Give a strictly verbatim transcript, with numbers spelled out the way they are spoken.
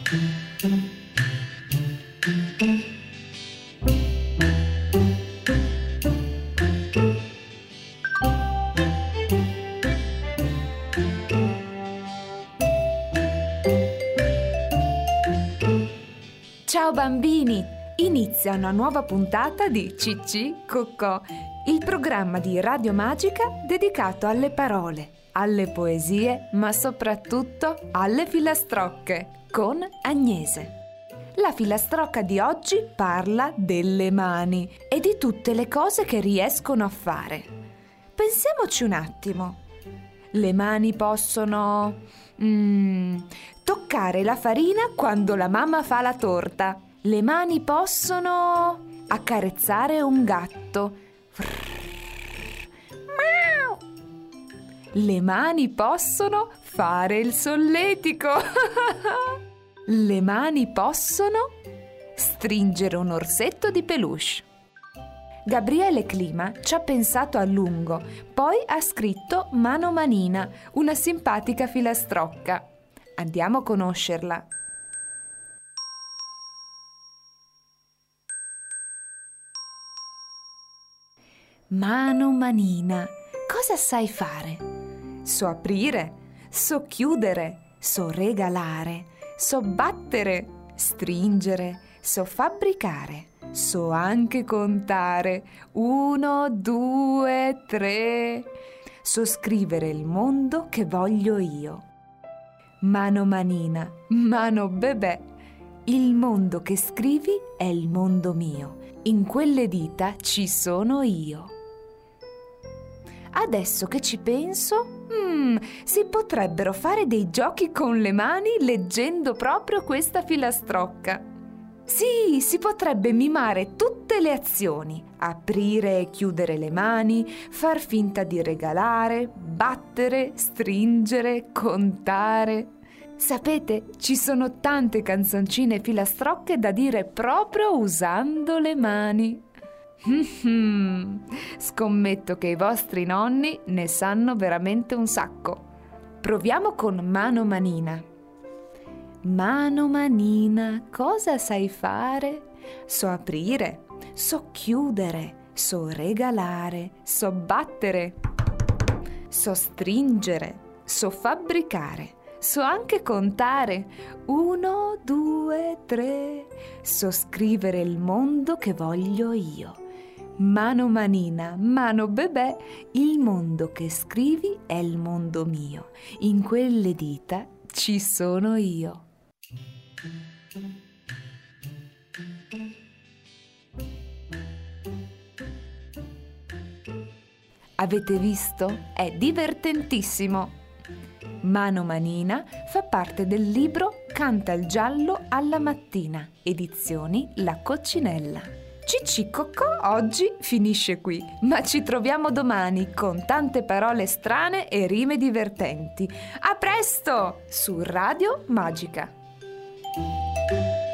Ciao bambini! Inizia una nuova puntata di Cicci Coccò, il programma di Radio Magica dedicato alle parole, alle poesie, ma soprattutto alle filastrocche, con Agnese. La filastrocca di oggi parla delle mani e di tutte le cose che riescono a fare. Pensiamoci un attimo. Le mani possono mm, toccare la farina quando la mamma fa la torta. Le mani possono accarezzare un gatto. Le mani possono fare il solletico. Le mani possono stringere un orsetto di peluche. Gabriele Clima ci ha pensato a lungo, poi ha scritto Mano Manina, una simpatica filastrocca. Andiamo a conoscerla. Mano Manina, cosa sai fare? So aprire, so chiudere, so regalare, so battere, stringere, so fabbricare, so anche contare. Uno, due, tre. So scrivere il mondo che voglio io. Mano Manina, mano bebè, il mondo che scrivi è il mondo mio. In quelle dita ci sono io. Adesso che ci penso, hmm, si potrebbero fare dei giochi con le mani leggendo proprio questa filastrocca. Sì, si potrebbe mimare tutte le azioni: aprire e chiudere le mani, far finta di regalare, battere, stringere, contare. Sapete, ci sono tante canzoncine e filastrocche da dire proprio usando le mani. Mm-hmm. Scommetto che i vostri nonni ne sanno veramente un sacco. Proviamo con Mano Manina. Mano Manina, cosa sai fare? So aprire, so chiudere, so regalare, so battere, so stringere, so fabbricare, so anche contare. Uno, due, tre. So scrivere il mondo che voglio io. Mano Manina, mano bebè, il mondo che scrivi è il mondo mio. In quelle dita ci sono io. Avete visto? È divertentissimo. Mano Manina fa parte del libro Canta il giallo alla mattina, edizioni La Coccinella. Cicci Coccò oggi finisce qui, ma ci troviamo domani con tante parole strane e rime divertenti. A presto su Radio Magica!